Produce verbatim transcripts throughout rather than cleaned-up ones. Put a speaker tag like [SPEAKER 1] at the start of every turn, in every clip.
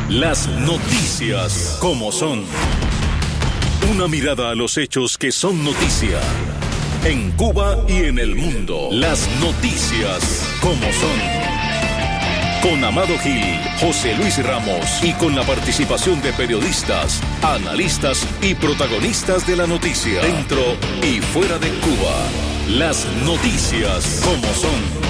[SPEAKER 1] Las noticias como son. Una mirada a los hechos que son noticia. En Cuba y en el mundo. Las noticias como son. Con Amado Gil, José Luis Ramos y con la participación de periodistas, analistas y protagonistas de la noticia. Dentro y fuera de Cuba. Las noticias como son.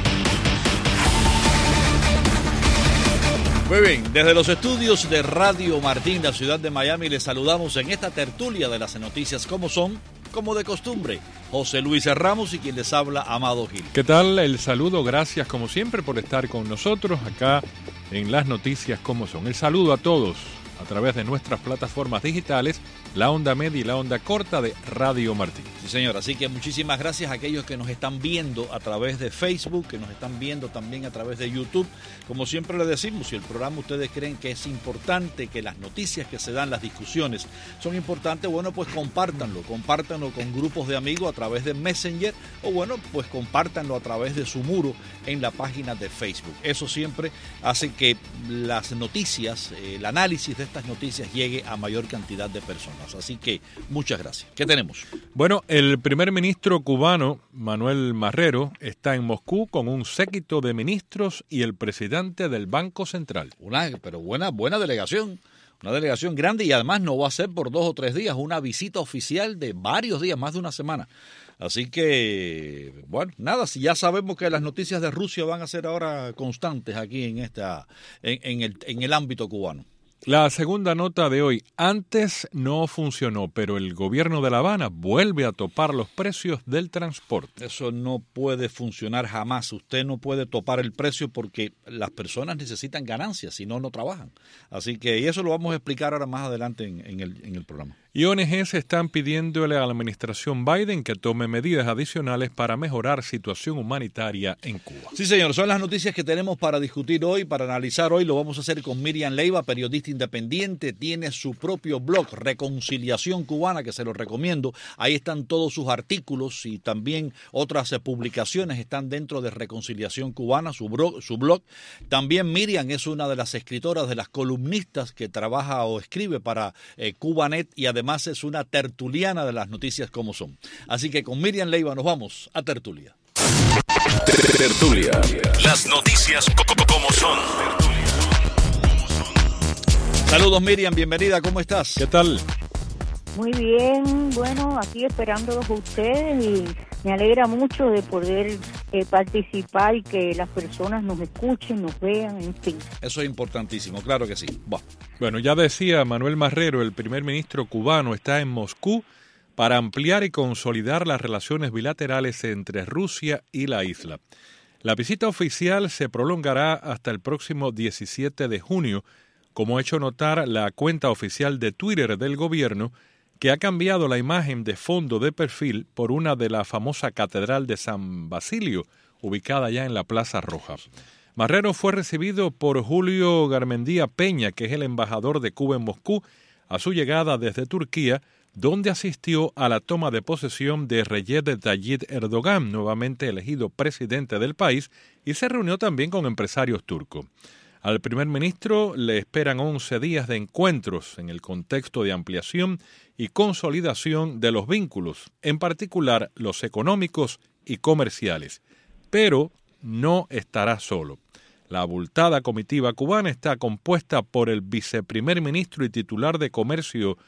[SPEAKER 2] Muy bien, desde los estudios de Radio Martín, la ciudad de Miami, les saludamos en esta tertulia de las noticias como son, como de costumbre, José Luis Ramos y quien les habla, Amado Gil.
[SPEAKER 3] ¿Qué tal? El saludo, gracias como siempre por estar con nosotros acá en las noticias como son. El saludo a todos a través de nuestras plataformas digitales, la onda media y la onda corta de Radio Martín.
[SPEAKER 2] Sí, señor, así que muchísimas gracias a aquellos que nos están viendo a través de Facebook, que nos están viendo también a través de YouTube. Como siempre les decimos, si el programa ustedes creen que es importante, que las noticias que se dan, las discusiones son importantes, bueno, pues compártanlo, compártanlo con grupos de amigos a través de Messenger o bueno, pues compártanlo a través de su muro en la página de Facebook. Eso siempre hace que las noticias, el análisis de estas noticias llegue a mayor cantidad de personas. Así que muchas gracias. ¿Qué tenemos?
[SPEAKER 3] Bueno, el primer ministro cubano, Manuel Marrero, está en Moscú con un séquito de ministros y el presidente del Banco Central.
[SPEAKER 2] Una, pero buena, buena delegación. Una delegación grande y además no va a ser por dos o tres días, una visita oficial de varios días, más de una semana. Así que, bueno, nada, si ya sabemos que las noticias de Rusia van a ser ahora constantes aquí en esta, en, en el, en el ámbito cubano.
[SPEAKER 3] La segunda nota de hoy, antes no funcionó, pero el gobierno de La Habana vuelve a topar los precios del transporte.
[SPEAKER 2] Eso no puede funcionar jamás. Usted no puede topar el precio porque las personas necesitan ganancias, si no, no trabajan. Así que y eso lo vamos a explicar ahora más adelante en, en, el, en el programa.
[SPEAKER 3] Y O N Ges están pidiéndole a la administración Biden que tome medidas adicionales para mejorar situación humanitaria en Cuba.
[SPEAKER 2] Sí, señor, son las noticias que tenemos para discutir hoy, para analizar hoy. Lo vamos a hacer con Miriam Leiva, periodista independiente, tiene su propio blog, Reconciliación Cubana, que se lo recomiendo. Ahí están todos sus artículos y también otras publicaciones están dentro de Reconciliación Cubana, su blog. Su blog. También Miriam es una de las escritoras, de las columnistas que trabaja o escribe para eh, Cubanet y además es una tertuliana de las noticias como son. Así que con Miriam Leiva nos vamos a tertulia.
[SPEAKER 1] Tertulia. Las noticias como son.
[SPEAKER 2] Saludos Miriam, bienvenida, ¿cómo estás?
[SPEAKER 3] ¿Qué tal?
[SPEAKER 4] Muy bien, bueno, aquí esperándolos a ustedes y me alegra mucho de poder eh, participar y que las personas nos escuchen, nos vean, en fin.
[SPEAKER 2] Eso es importantísimo, claro que sí. Bah.
[SPEAKER 3] Bueno, ya decía Manuel Marrero, el primer ministro cubano está en Moscú para ampliar y consolidar las relaciones bilaterales entre Rusia y la isla. La visita oficial se prolongará hasta el próximo diecisiete de junio, como ha hecho notar la cuenta oficial de Twitter del gobierno, que ha cambiado la imagen de fondo de perfil por una de la famosa Catedral de San Basilio, ubicada ya en la Plaza Roja. Marrero fue recibido por Julio Garmendia Peña, que es el embajador de Cuba en Moscú, a su llegada desde Turquía, donde asistió a la toma de posesión de Recep Tayyip Erdogan, nuevamente elegido presidente del país, y se reunió también con empresarios turcos. Al primer ministro le esperan once días de encuentros en el contexto de ampliación y consolidación de los vínculos, en particular los económicos y comerciales. Pero no estará solo. La abultada comitiva cubana está compuesta por el viceprimer ministro y titular de Comercio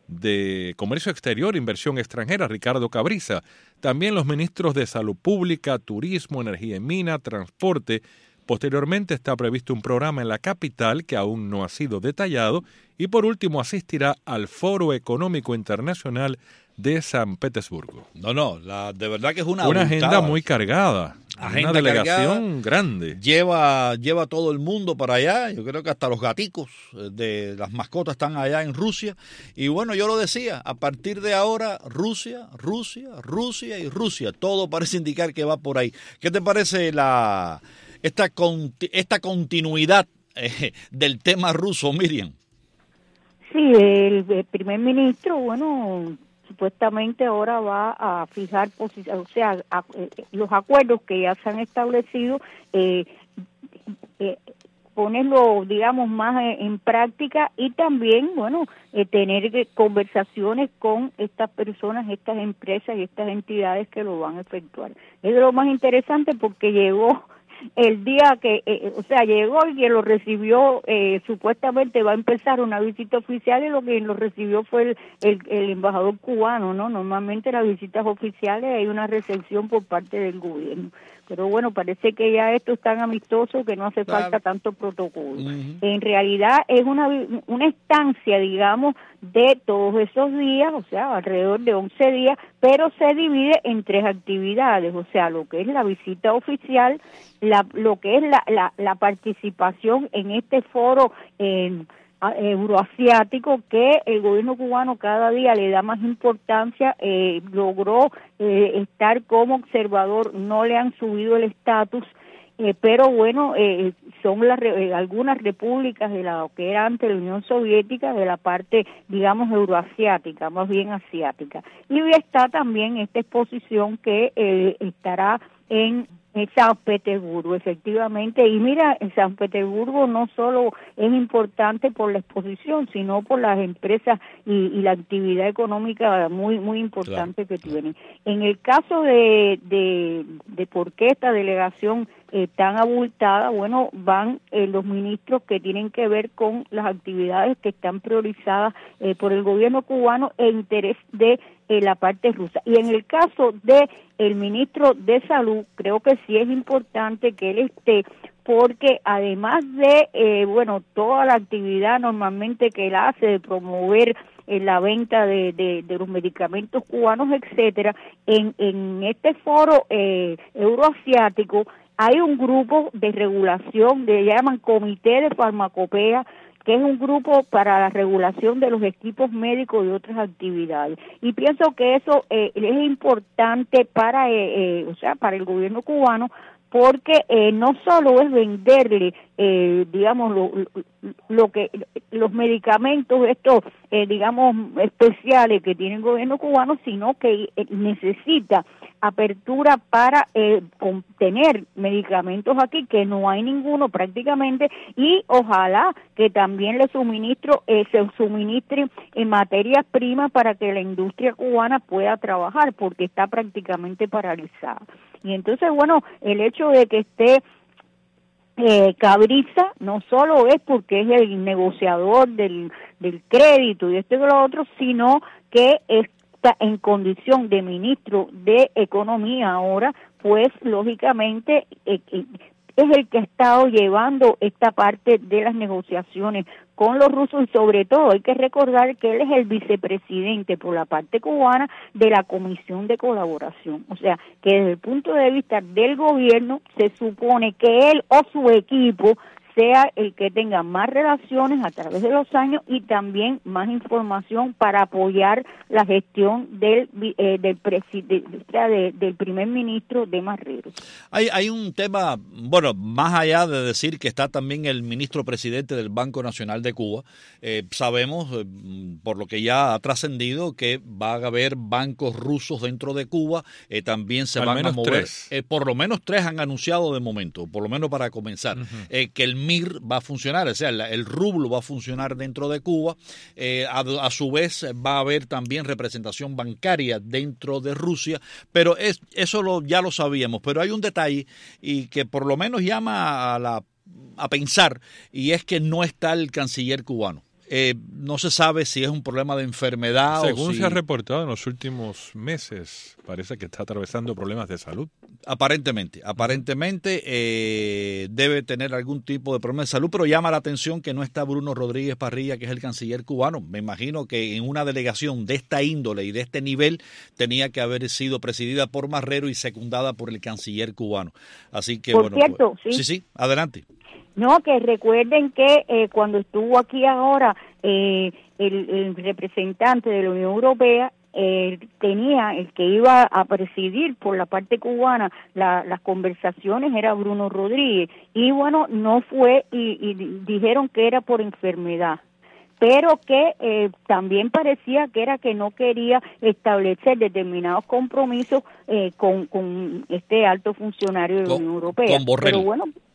[SPEAKER 3] de Comercio Exterior e Inversión Extranjera, Ricardo Cabriza, también los ministros de Salud Pública, Turismo, Energía y Mina, Transporte. Posteriormente está previsto un programa en la capital que aún no ha sido detallado y por último asistirá al Foro Económico Internacional de San Petersburgo.
[SPEAKER 2] No, no, la, de verdad que es una
[SPEAKER 3] Una
[SPEAKER 2] abultada.
[SPEAKER 3] agenda muy cargada,
[SPEAKER 2] Agenda
[SPEAKER 3] una delegación
[SPEAKER 2] cargada,
[SPEAKER 3] grande.
[SPEAKER 2] Lleva, lleva todo el mundo para allá, yo creo que hasta los gaticos de las mascotas están allá en Rusia. Y bueno, yo lo decía, a partir de ahora Rusia, Rusia, Rusia y Rusia, todo parece indicar que va por ahí. ¿Qué te parece la... Esta, esta continuidad eh, del tema ruso, Miriam?
[SPEAKER 4] Sí, el, el primer ministro, bueno, supuestamente ahora va a fijar posición, o sea, a, eh, los acuerdos que ya se han establecido, eh, eh, ponerlo, digamos, más en, en práctica y también, bueno, eh, tener eh, conversaciones con estas personas, estas empresas y estas entidades que lo van a efectuar. Es lo más interesante porque llegó el día que, eh, o sea, llegó y quien lo recibió, eh, supuestamente va a empezar una visita oficial y lo que lo recibió fue el, el, el embajador cubano, ¿no? Normalmente las visitas oficiales hay una recepción por parte del gobierno. Pero bueno, parece que ya esto es tan amistoso que no hace falta tanto protocolo. Uh-huh. En realidad es una una estancia, digamos, de todos esos días, o sea, alrededor de once días, pero se divide en tres actividades, o sea, lo que es la visita oficial, la, lo que es la, la, la participación en este foro eh, euroasiático que el gobierno cubano cada día le da más importancia, eh, logró eh, estar como observador, no le han subido el estatus, eh, pero bueno, eh, son las eh, algunas repúblicas de la que era antes la Unión Soviética, de la parte, digamos, euroasiática, más bien asiática. Y está también esta exposición que eh, estará en en San Petersburgo, efectivamente, y mira, en San Petersburgo no solo es importante por la exposición, sino por las empresas y, y la actividad económica muy muy importante claro, que tienen. En el caso de, de, de por qué esta delegación eh, tan abultada, bueno, van eh, los ministros que tienen que ver con las actividades que están priorizadas eh, por el gobierno cubano e interés de eh, la parte rusa. Y en el caso de el ministro de Salud, creo que sí es importante que él esté, porque además de, eh, bueno, toda la actividad normalmente que él hace de promover eh, la venta de, de, de los medicamentos cubanos, etcétera, en, en este foro eh, euroasiático hay un grupo de regulación, le llaman Comité de Farmacopea, que es un grupo para la regulación de los equipos médicos y otras actividades. Y pienso que eso eh, es importante para, eh, eh, o sea, para el gobierno cubano, porque eh, no solo es venderle, eh, digamos, lo, lo que los medicamentos estos, eh, digamos, especiales que tiene el gobierno cubano, sino que eh, necesita apertura para eh, tener medicamentos aquí, que no hay ninguno prácticamente, y ojalá que también le suministro, eh, se suministren en materias primas para que la industria cubana pueda trabajar, porque está prácticamente paralizada. Y entonces, bueno, el hecho de que esté eh, Cabriza no solo es porque es el negociador del, del crédito y esto y lo otro, sino que está en condición de ministro de Economía ahora, pues lógicamente eh, eh, es el que ha estado llevando esta parte de las negociaciones con los rusos y sobre todo hay que recordar que él es el vicepresidente por la parte cubana de la Comisión de Colaboración. O sea, que desde el punto de vista del gobierno se supone que él o su equipo sea el que tenga más relaciones a través de los años y también más información para apoyar la gestión del eh, del, preside, de, del primer ministro de Marrero.
[SPEAKER 2] Hay, hay un tema, bueno, más allá de decir que está también el ministro presidente del Banco Nacional de Cuba, eh, sabemos, eh, por lo que ya ha trascendido, que va a haber bancos rusos dentro de Cuba, eh, también se Al van a mover, eh, por lo menos tres han anunciado de momento, por lo menos para comenzar, uh-huh. eh, que el M I R va a funcionar, o sea, el, el rublo va a funcionar dentro de Cuba, eh, a, a su vez va a haber también representación bancaria dentro de Rusia, pero es, eso lo, ya lo sabíamos, pero hay un detalle y que por lo menos llama a, la, a pensar, y es que no está el canciller cubano. Eh, no se sabe si es un problema de enfermedad
[SPEAKER 3] Según
[SPEAKER 2] o si...
[SPEAKER 3] se ha reportado en los últimos meses, parece que está atravesando problemas de salud.
[SPEAKER 2] Aparentemente, aparentemente eh, debe tener algún tipo de problema de salud, pero llama la atención que no está Bruno Rodríguez Parrilla, que es el canciller cubano. Me imagino que en una delegación de esta índole y de este nivel tenía que haber sido presidida por Marrero y secundada por el canciller cubano. Así que,
[SPEAKER 4] por
[SPEAKER 2] bueno,
[SPEAKER 4] cierto,
[SPEAKER 2] pues, sí. sí, sí, adelante.
[SPEAKER 4] No, que recuerden que eh, cuando estuvo aquí ahora eh, el, el representante de la Unión Europea, eh, tenía, el que iba a presidir por la parte cubana la, las conversaciones era Bruno Rodríguez, y bueno, no fue y, y dijeron que era por enfermedad, pero que eh, también parecía que era que no quería establecer determinados compromisos eh, con, con este alto funcionario de la Unión Europea.
[SPEAKER 2] Con Borrell.
[SPEAKER 4] Pero bueno,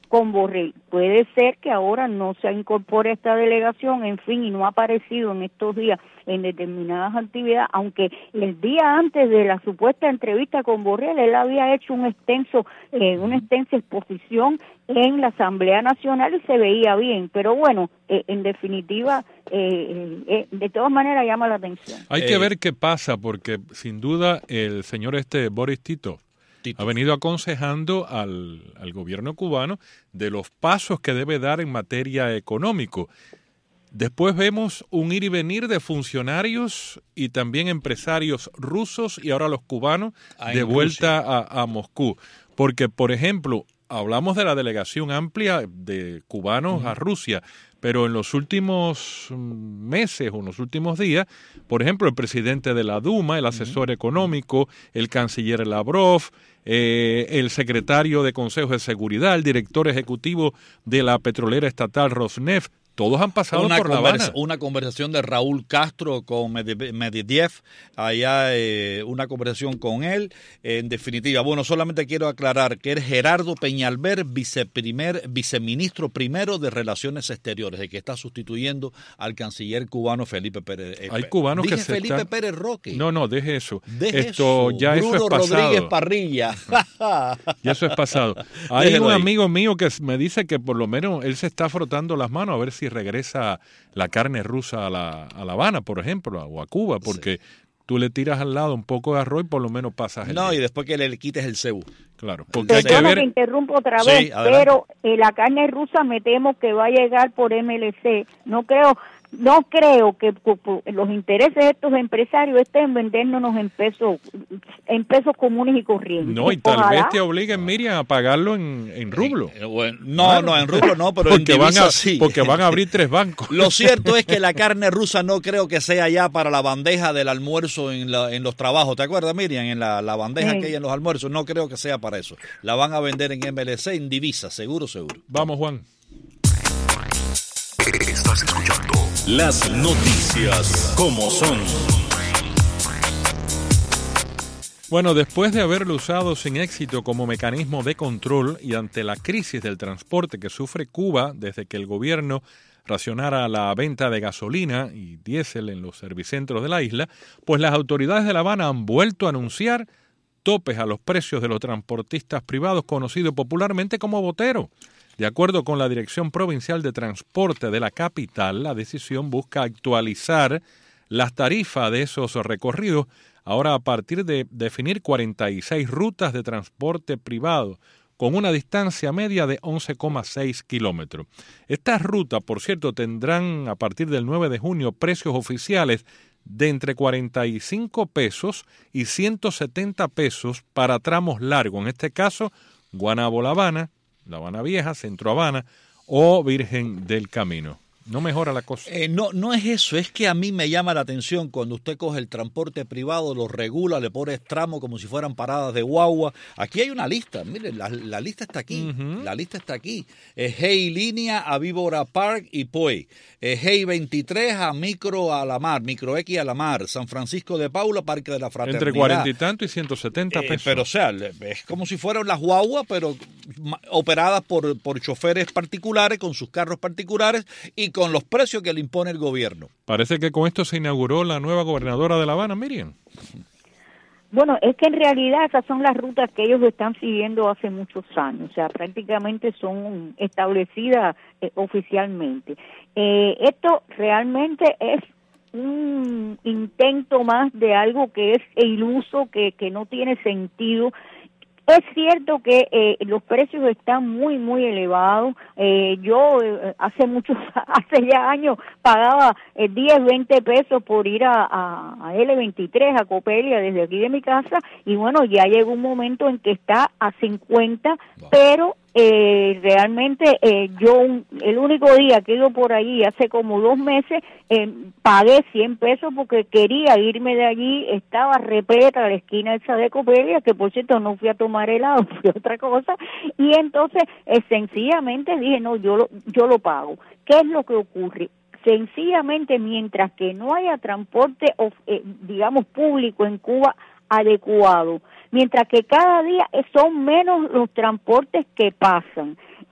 [SPEAKER 4] con Borrell. Puede ser que ahora no se incorpore esta delegación, en fin, y no ha aparecido en estos días en determinadas actividades, aunque el día antes de la supuesta entrevista con Borrell, él había hecho un extenso, eh, una extensa exposición en la Asamblea Nacional y se veía bien, pero bueno, eh, en definitiva, eh, eh, de todas maneras llama la atención.
[SPEAKER 3] Hay
[SPEAKER 2] Eh,
[SPEAKER 3] que ver qué pasa, porque sin duda el señor este Boris Tito ha venido aconsejando al, al gobierno cubano de los pasos que debe dar en materia económico. Después vemos un ir y venir de funcionarios y también empresarios rusos y ahora los cubanos
[SPEAKER 2] Ah,
[SPEAKER 3] de
[SPEAKER 2] en
[SPEAKER 3] vuelta a, a Moscú. Porque, por ejemplo, hablamos de la delegación amplia de cubanos uh-huh. a Rusia, pero en los últimos meses o en los últimos días, por ejemplo, el presidente de la Duma, el asesor uh-huh. económico, el canciller Lavrov, eh, el secretario de Consejo de Seguridad, el director ejecutivo de la petrolera estatal Rosneft, todos han pasado
[SPEAKER 2] una
[SPEAKER 3] por La Habana.
[SPEAKER 2] Una conversación de Raúl Castro con Medvedev, allá eh, una conversación con él. En definitiva, bueno, solamente quiero aclarar que es Gerardo Peñalver, viceprimer, viceministro primero de Relaciones Exteriores, el que está sustituyendo al canciller cubano Felipe Pérez.
[SPEAKER 3] Hay cubanos
[SPEAKER 2] Dije
[SPEAKER 3] que se
[SPEAKER 2] Felipe
[SPEAKER 3] están...
[SPEAKER 2] Pérez Roque.
[SPEAKER 3] No, no, deje eso.
[SPEAKER 2] Deje
[SPEAKER 3] Esto
[SPEAKER 2] eso.
[SPEAKER 3] ya
[SPEAKER 2] Bruno
[SPEAKER 3] eso es pasado.
[SPEAKER 2] Rodríguez Parrilla.
[SPEAKER 3] Ya eso es pasado. Hay
[SPEAKER 2] Déjelo
[SPEAKER 3] un
[SPEAKER 2] ahí.
[SPEAKER 3] amigo mío que me dice que por lo menos él se está frotando las manos a ver si regresa la carne rusa a La, a La Habana, por ejemplo, o a Cuba, porque sí. tú le tiras al lado un poco de arroz y por lo menos pasas el
[SPEAKER 2] No,
[SPEAKER 3] día.
[SPEAKER 2] y después que le quites el cebú.
[SPEAKER 3] Claro, porque hay que
[SPEAKER 4] Perdona
[SPEAKER 3] ver...
[SPEAKER 4] que interrumpo otra
[SPEAKER 2] Sí,
[SPEAKER 4] vez,
[SPEAKER 2] adelante.
[SPEAKER 4] pero eh, la carne rusa me temo que va a llegar por M L C. No creo... No creo que los intereses de estos empresarios estén en vendérnoslos en pesos en pesos comunes y corrientes.
[SPEAKER 3] No, y tal
[SPEAKER 4] Ojalá.
[SPEAKER 3] vez te obliguen, Miriam, a pagarlo en, en rublo.
[SPEAKER 2] Eh, bueno, no,
[SPEAKER 3] Claro.
[SPEAKER 2] no, en rublo no, pero
[SPEAKER 3] porque
[SPEAKER 2] en
[SPEAKER 3] van
[SPEAKER 2] divisa
[SPEAKER 3] a,
[SPEAKER 2] sí.
[SPEAKER 3] Porque van a abrir tres bancos.
[SPEAKER 2] Lo cierto es que la carne rusa no creo que sea ya para la bandeja del almuerzo en, la, en los trabajos. ¿Te acuerdas, Miriam? En la, la bandeja
[SPEAKER 4] Sí.
[SPEAKER 2] que hay en los almuerzos. No creo que sea para eso. La van a vender en M L C, en divisa, seguro, seguro.
[SPEAKER 3] Vamos, Juan.
[SPEAKER 1] Estás escuchando las noticias como son.
[SPEAKER 3] Bueno, después de haberlo usado sin éxito como mecanismo de control y ante la crisis del transporte que sufre Cuba desde que el gobierno racionara la venta de gasolina y diésel en los servicentros de la isla, pues las autoridades de La Habana han vuelto a anunciar topes a los precios de los transportistas privados, conocidos popularmente como boteros. De acuerdo con la Dirección Provincial de Transporte de la capital, la decisión busca actualizar las tarifas de esos recorridos, ahora a partir de definir cuarenta y seis rutas de transporte privado, con una distancia media de once coma seis kilómetros. Estas rutas, por cierto, tendrán a partir del nueve de junio precios oficiales de entre cuarenta y cinco pesos y ciento setenta pesos para tramos largos, en este caso Guanabo-La Habana, La Habana Vieja, Centro Habana o Virgen del Camino. No mejora la cosa.
[SPEAKER 2] Eh, no, no es eso, es que a mí me llama la atención cuando usted coge el transporte privado, lo regula, le pone tramo como si fueran paradas de guagua. Aquí hay una lista, mire, la, la lista está aquí, uh-huh. la lista está aquí. Eh, Hey Línea a Víbora Park y Poe. Eh, Hey veintitrés a Micro a la Mar, Micro X a la Mar, San Francisco de Paula, Parque de la Fraternidad.
[SPEAKER 3] Entre cuarenta y tanto y ciento setenta pesos.
[SPEAKER 2] Eh, pero o sea, es como si fueran las guaguas, pero operadas por, por choferes particulares, con sus carros particulares y con los precios que le impone el gobierno.
[SPEAKER 3] Parece que con esto se inauguró la nueva gobernadora de La Habana, Miriam.
[SPEAKER 4] Bueno, es que en realidad esas son las rutas que ellos están siguiendo hace muchos años, o sea, prácticamente son establecidas eh, oficialmente. Eh, esto realmente es un intento más de algo que es iluso, que, que no tiene sentido. Es cierto que eh, los precios están muy, muy elevados. Eh, yo eh, hace muchos, hace ya años pagaba eh, diez, veinte pesos por ir a, a, a L veintitrés, a Copelia, desde aquí de mi casa, y bueno, ya llegó un momento en que está a cincuenta, wow. pero eh, realmente eh, yo un, el único día que he ido por allí, hace como dos meses, eh, pagué cien pesos porque quería irme de allí, estaba repleta la esquina esa de Copelia, que por cierto no fui a tomar helado, fui a otra cosa, y entonces eh, sencillamente dije, no, yo lo, yo lo pago. ¿Qué es lo que ocurre? Sencillamente, mientras que no haya transporte, eh, digamos, público en Cuba adecuado, mientras que cada día son menos los transportes que pasan,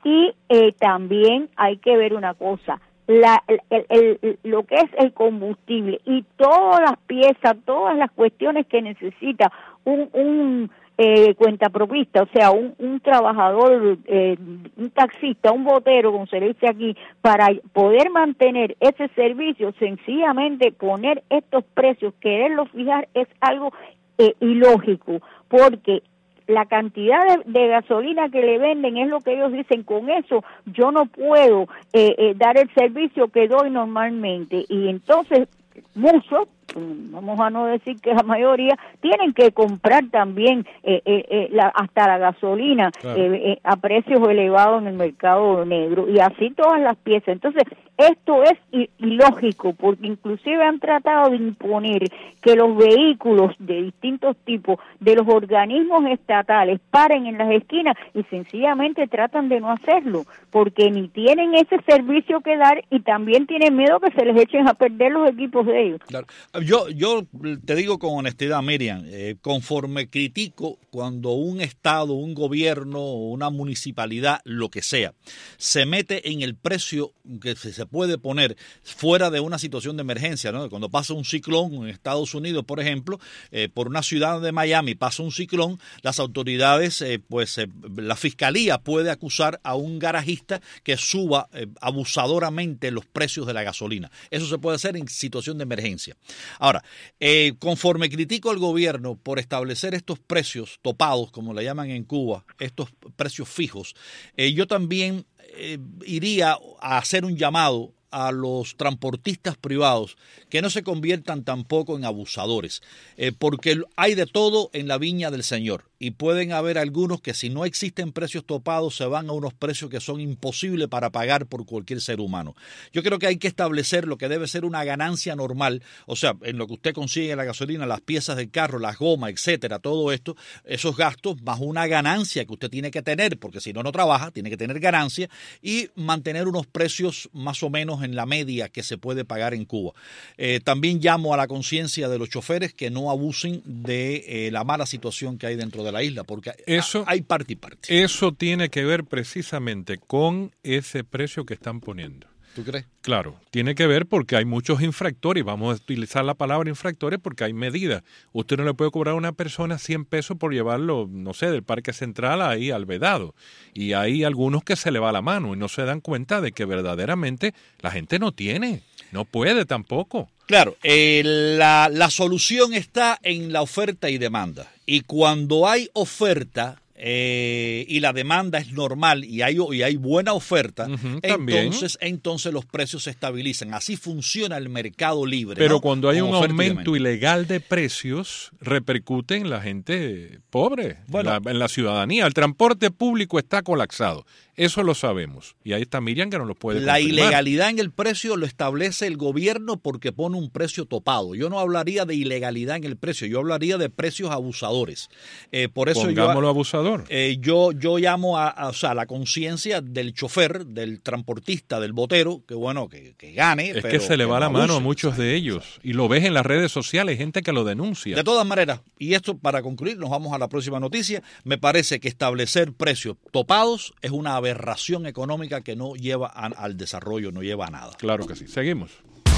[SPEAKER 4] Y eh, también hay que ver una cosa, la, el, el, el, lo que es el combustible y todas las piezas, todas las cuestiones que necesita un, un eh, cuentapropista, o sea, un, un trabajador, eh, un taxista, un botero, como se le dice aquí, para poder mantener ese servicio, sencillamente poner estos precios, quererlos fijar, es algo eh, ilógico, porque la cantidad de, de gasolina que le venden es lo que ellos dicen, con eso yo no puedo eh, eh, dar el servicio que doy normalmente, y entonces muchos, vamos a no decir que la mayoría, tienen que comprar también eh, eh, eh, la, hasta la gasolina claro. eh, eh, a precios elevados en el mercado negro, y así todas las piezas. Entonces esto es ilógico, porque inclusive han tratado de imponer que los vehículos de distintos tipos de los organismos estatales paren en las esquinas, y sencillamente tratan de no hacerlo, porque ni tienen ese servicio que dar, y también tienen miedo que se les echen a perder los equipos de ellos.
[SPEAKER 2] Claro. Yo, yo te digo con honestidad, Miriam, eh, conforme critico cuando un estado, un gobierno, una municipalidad, lo que sea, se mete en el precio que se puede poner fuera de una situación de emergencia, ¿no? Cuando pasa un ciclón en Estados Unidos, por ejemplo, eh, por una ciudad de Miami pasa un ciclón, las autoridades, eh, pues eh, la fiscalía puede acusar a un garajista que suba eh, abusadoramente los precios de la gasolina. Eso se puede hacer en situación de emergencia. Ahora, eh, conforme critico al gobierno por establecer estos precios topados, como le llaman en Cuba, estos precios fijos, eh, yo también eh, iría a hacer un llamado a los transportistas privados que no se conviertan tampoco en abusadores, eh, porque hay de todo en la viña del Señor, y pueden haber algunos que, si no existen precios topados, se van a unos precios que son imposibles para pagar por cualquier ser humano. Yo creo que hay que establecer lo que debe ser una ganancia normal, o sea, en lo que usted consigue la gasolina, las piezas del carro, las gomas, etcétera, todo esto, esos gastos más una ganancia que usted tiene que tener, porque si no, no trabaja, tiene que tener ganancia, y mantener unos precios más o menos en la media que se puede pagar en Cuba. Eh, también llamo a la conciencia de los choferes que no abusen de eh, la mala situación que hay dentro de la isla, porque
[SPEAKER 3] eso,
[SPEAKER 2] hay parte y parte.
[SPEAKER 3] Eso tiene que ver precisamente con ese precio que están poniendo.
[SPEAKER 2] ¿Tú crees?
[SPEAKER 3] Claro, tiene que ver porque hay muchos infractores, vamos a utilizar la palabra infractores porque hay medidas. Usted no le puede cobrar a una persona cien pesos por llevarlo, no sé, del Parque Central ahí al Vedado. Y hay algunos que se le va la mano y no se dan cuenta de que verdaderamente la gente no tiene, no puede tampoco.
[SPEAKER 2] Claro, eh, la, la solución está en la oferta y demanda. Y cuando hay oferta eh, y la demanda es normal y hay, y hay buena oferta, uh-huh, entonces, entonces los precios se estabilizan. Así funciona el mercado libre.
[SPEAKER 3] Pero
[SPEAKER 2] ¿no?
[SPEAKER 3] cuando hay Con un aumento ilegal de precios, repercute en la gente pobre, bueno, en, la, en la ciudadanía. El transporte público está colapsado. Eso lo sabemos. Y ahí está Miriam que nos lo puede
[SPEAKER 2] La
[SPEAKER 3] confirmar.
[SPEAKER 2] Ilegalidad en el precio lo establece el gobierno porque pone un precio topado. Yo no hablaría de ilegalidad en el precio, yo hablaría de precios abusadores. Eh, por eso
[SPEAKER 3] Pongámoslo
[SPEAKER 2] yo,
[SPEAKER 3] abusador.
[SPEAKER 2] Eh, yo, yo llamo a, a, o sea, a la conciencia del chofer, del transportista, del botero, que bueno, que, que gane.
[SPEAKER 3] Es
[SPEAKER 2] pero
[SPEAKER 3] que se le va
[SPEAKER 2] no
[SPEAKER 3] la mano
[SPEAKER 2] abuse,
[SPEAKER 3] a muchos de ellos. Y lo ves en las redes sociales, hay gente que lo denuncia.
[SPEAKER 2] De todas maneras, y esto para concluir, nos vamos a la próxima noticia. Me parece que establecer precios topados es una aberración económica económica que no lleva a, al desarrollo, no lleva a nada.
[SPEAKER 3] Claro que sí. Seguimos.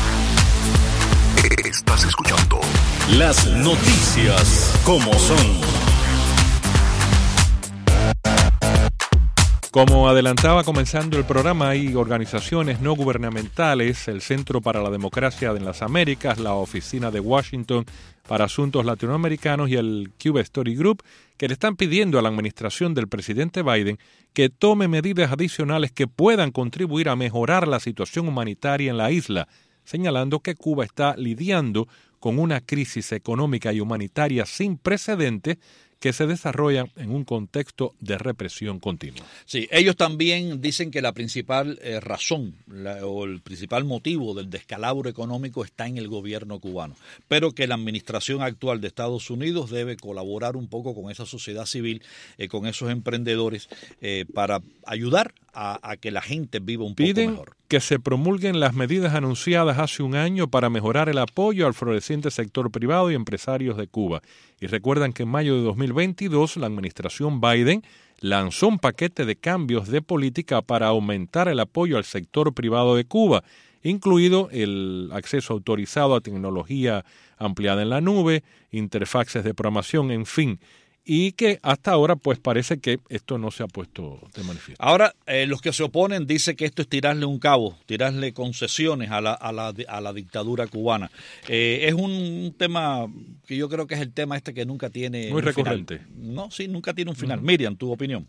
[SPEAKER 1] Estás escuchando las noticias como son.
[SPEAKER 3] Como adelantaba comenzando el programa, hay organizaciones no gubernamentales, el Centro para la Democracia en las Américas, la Oficina de Washington para Asuntos Latinoamericanos y el Cuba Story Group, que le están pidiendo a la administración del presidente Biden que tome medidas adicionales que puedan contribuir a mejorar la situación humanitaria en la isla, señalando que Cuba está lidiando con una crisis económica y humanitaria sin precedentes que se desarrollan en un contexto de represión continua.
[SPEAKER 2] Sí, ellos también dicen que la principal eh, razón la, o el principal motivo del descalabro económico está en el gobierno cubano, pero que la administración actual de Estados Unidos debe colaborar un poco con esa sociedad civil, eh, con esos emprendedores, eh, para ayudar a, a que la gente viva un
[SPEAKER 3] Piden
[SPEAKER 2] poco mejor.
[SPEAKER 3] Que se promulguen las medidas anunciadas hace un año para mejorar el apoyo al floreciente sector privado y empresarios de Cuba. Y recuerdan que en mayo de dos mil veintidós la administración Biden lanzó un paquete de cambios de política para aumentar el apoyo al sector privado de Cuba, incluido el acceso autorizado a tecnología ampliada en la nube, interfaces de programación, en fin, y que hasta ahora pues parece que esto no se ha puesto de manifiesto.
[SPEAKER 2] Ahora, eh, los que se oponen dicen que esto es tirarle un cabo, tirarle concesiones a la, a la, a la dictadura cubana. Eh, es un tema que yo creo que es el tema este que nunca tiene
[SPEAKER 3] Muy
[SPEAKER 2] un
[SPEAKER 3] recurrente.
[SPEAKER 2] final. No, sí, nunca tiene un final.
[SPEAKER 3] Uh-huh.
[SPEAKER 2] Miriam, tu opinión.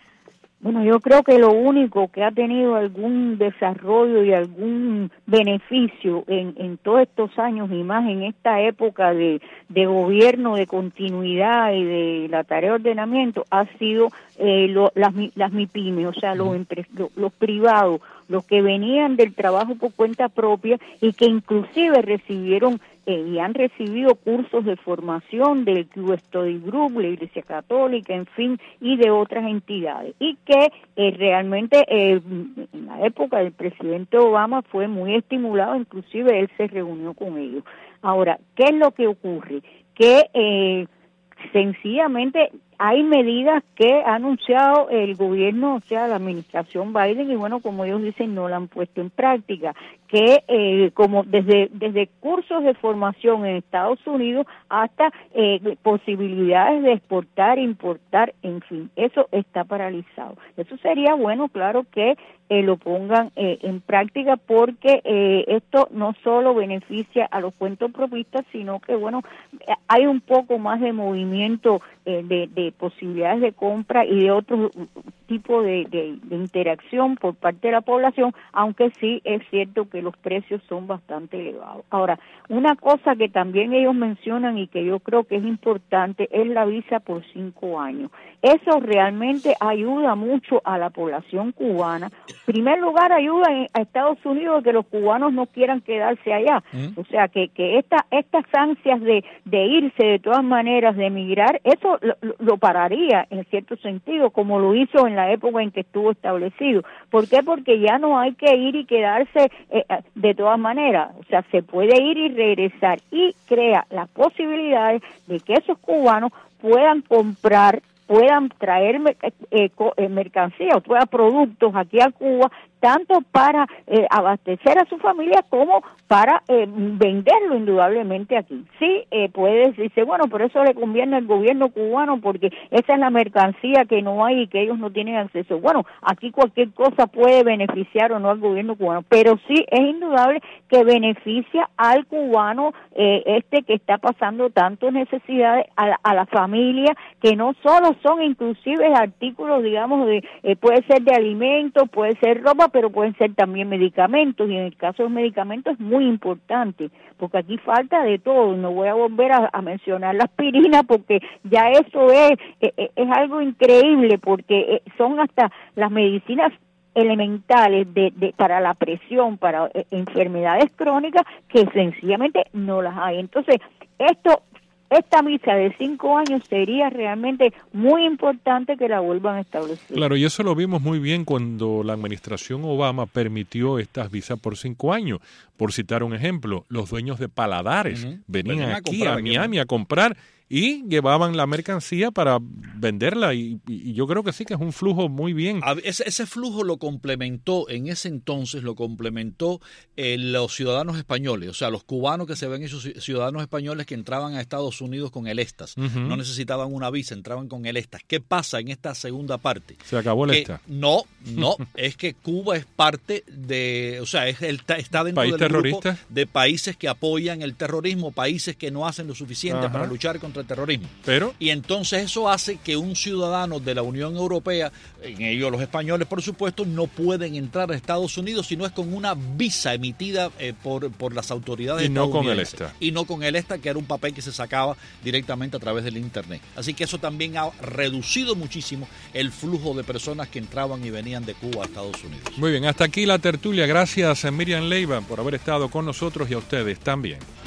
[SPEAKER 4] Bueno, yo creo que lo único que ha tenido algún desarrollo y algún beneficio en, en todos estos años y más en esta época de, de gobierno, de continuidad y de la tarea de ordenamiento ha sido eh, lo, las, las MIPYME, o sea, los, empre- los, los privados, los que venían del trabajo por cuenta propia y que inclusive recibieron eh, y han recibido cursos de formación del Cuba Study Group, la Iglesia Católica, en fin, y de otras entidades. Y que eh, realmente eh, en la época del presidente Obama fue muy estimulado, inclusive él se reunió con ellos. Ahora, ¿qué es lo que ocurre? Que eh, sencillamente hay medidas que ha anunciado el gobierno, o sea, la administración Biden, y bueno, como ellos dicen, no la han puesto en práctica, que eh, como desde desde cursos de formación en Estados Unidos hasta eh, posibilidades de exportar, importar, en fin, eso está paralizado. Eso sería bueno, claro, que eh, lo pongan eh, en práctica, porque eh, esto no solo beneficia a los cuentopropistas, sino que, bueno, hay un poco más de movimiento eh, de, de posibilidades de compra y de otro tipo de, de, de interacción por parte de la población, aunque sí es cierto que los precios son bastante elevados. Ahora, una cosa que también ellos mencionan y que yo creo que es importante es la visa por cinco años. Eso realmente ayuda mucho a la población cubana. En primer lugar, ayuda a Estados Unidos a que los cubanos no quieran quedarse allá. ¿Mm? O sea, que, que esta, estas ansias de, de irse de todas maneras, de emigrar, eso lo, lo pararía en cierto sentido, como lo hizo en la época en que estuvo establecido. ¿Por qué? Porque ya no hay que ir y quedarse eh, de todas maneras. O sea, se puede ir y regresar, y crea las posibilidades de que esos cubanos puedan comprar, puedan traer eh, eh, mercancía o puedan productos aquí a Cuba, tanto para eh, abastecer a su familia como para eh, venderlo indudablemente aquí. Sí, eh, puede decirse, bueno, pero eso le conviene al gobierno cubano porque esa es la mercancía que no hay y que ellos no tienen acceso. Bueno, aquí cualquier cosa puede beneficiar o no al gobierno cubano, pero sí es indudable que beneficia al cubano eh, este que está pasando tantas necesidades, a la, a la familia, que no solo son inclusive artículos, digamos, de eh, puede ser de alimentos, puede ser ropa, pero pueden ser también medicamentos, y en el caso de los medicamentos es muy importante, porque aquí falta de todo. No voy a volver a, a mencionar la aspirina, porque ya eso es, es, es algo increíble, porque son hasta las medicinas elementales de, de para la presión, para eh, enfermedades crónicas, que sencillamente no las hay. Entonces, esto Esta visa de cinco años sería realmente muy importante que la vuelvan a establecer.
[SPEAKER 3] Claro, y eso lo vimos muy bien cuando la administración Obama permitió estas visas por cinco años. Por citar un ejemplo, los dueños de Paladares uh-huh. venían, venían aquí a, a Miami a comprar y llevaban la mercancía para venderla, y, y yo creo que sí que es un flujo muy bien.
[SPEAKER 2] Ese, ese flujo lo complementó, en ese entonces lo complementó eh, los ciudadanos españoles, o sea, los cubanos que se ven esos ciudadanos españoles que entraban a Estados Unidos con el ESTAS, uh-huh. no necesitaban una visa, entraban con el ESTAS. ¿Qué pasa en esta segunda parte?
[SPEAKER 3] Se acabó el ESTAS.
[SPEAKER 2] No, no, es que Cuba es parte de, o sea, es el, está dentro
[SPEAKER 3] ¿País
[SPEAKER 2] del
[SPEAKER 3] terrorista?
[SPEAKER 2] grupo de países que apoyan el terrorismo, países que no hacen lo suficiente uh-huh. para luchar contra el terrorismo.
[SPEAKER 3] Pero
[SPEAKER 2] y entonces eso hace que un ciudadano de la Unión Europea, en ellos los españoles por supuesto, no pueden entrar a Estados Unidos si no es con una visa emitida eh, por, por las autoridades
[SPEAKER 3] y no
[SPEAKER 2] estadounidenses.
[SPEAKER 3] con el ESTA.
[SPEAKER 2] Y no con el ESTA, que era un papel que se sacaba directamente a través del internet. Así que eso también ha reducido muchísimo el flujo de personas que entraban y venían de Cuba a Estados Unidos.
[SPEAKER 3] Muy bien, hasta aquí la tertulia. Gracias a Miriam Leiva por haber estado con nosotros, y a ustedes también.